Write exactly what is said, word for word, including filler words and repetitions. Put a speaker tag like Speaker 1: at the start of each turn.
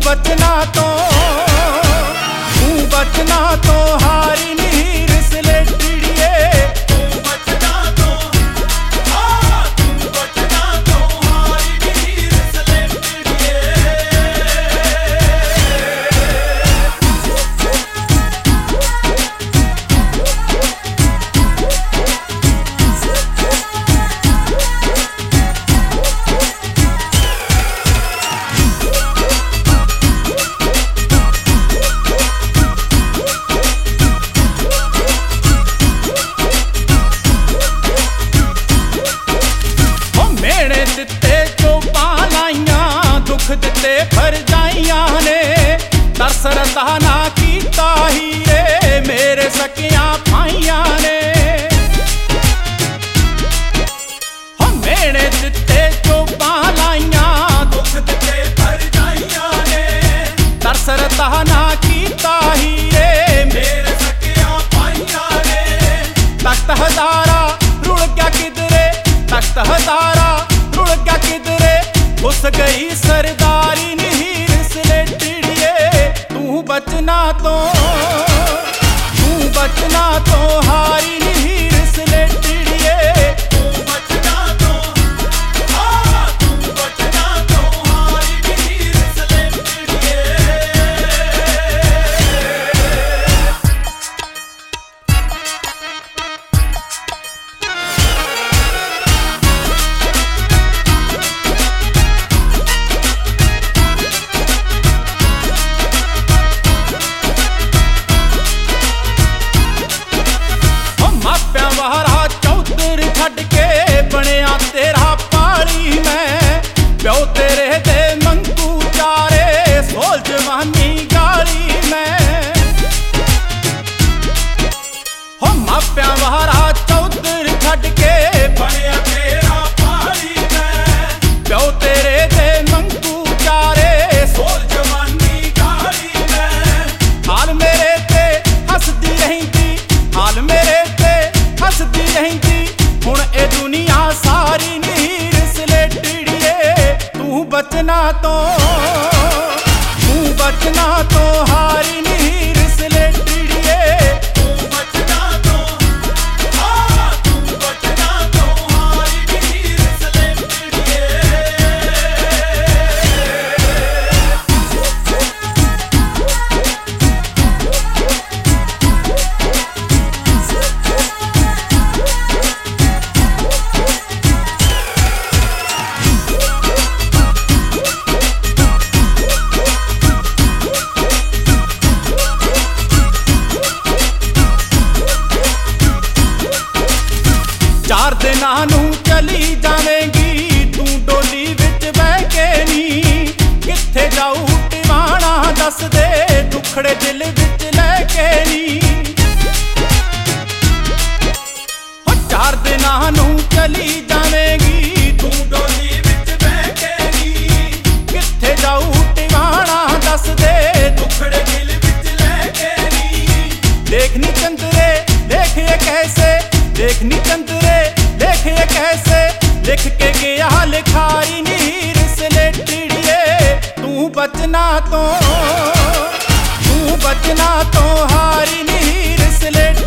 Speaker 1: बचना तो तू बचना तो हारी नहीं रिसलेटिड़िए। तू बचना तो हाँ तू बचना तो हारी नहीं रिसलेटिड़िए। दिते जो पालाइयां दुख दिते फरजाइयां ने तरस रताना कीता हीरे मेरे सकियां भाइयां ने। हो मेरे दिते जो पालाइयां दुख दिते फरजाइयां ने तरस रताना कीता हीरे मेरे सकियां भाइयां ने। तख्त हजारा रुड़ गया किधरे तख्त हजारा रुड़ गया किधरे घुस गई सरदारी नहीं रिसलेटिड़िए। तू बचना तो तू बचना तो हारी नहीं रिसलेटिड़िए। तू बचना तो हाँ तू बचना तो हारी नहीं रिसलेटिड़िए। वारा चौधर छड़ के बनिया तेरा पाली मैं प्यो तेरे दे मंगू चारे सोल जवानी गाली मैं। हो मापिया वारा चौधर छड़ के बनिया तेरा पाली मैं प्यो तेरे दे मंगू चारे सोल जवानी गाली मैं। हाल मेरे ते हसदी रहिंदी हाल मेरे हसदी रहिंदी हुण ए दुनिया सारी नहीं रिसलेटिड़िए। तू बचना तो तू बचना तो हारी नहीं रिसलेटिड़िए। तू बचना तो हाँ तू बचना तो हारी नहीं रिसलेटिड़िए। चार दिनां नूं चली जावेंगी तू डोली विच बह के नी किथे जाऊ टिवाणा दस दे दुखड़े दिल विच लैके नी। हो चार दिनां नूं चली जावेंगी तू डोली विच बह के नी किथे जाऊ टिवाणा दस दे दुखड़े दिल विच लैके नी। देखनी चंदरे देख ये कैसे देखनी चंदरे देख ये कैसे लिख के गया लिखारी नहीं रिसलेटिड़िए। तू बचना तो तू बचना तो हारी नहीं रिसलेटिड़िए।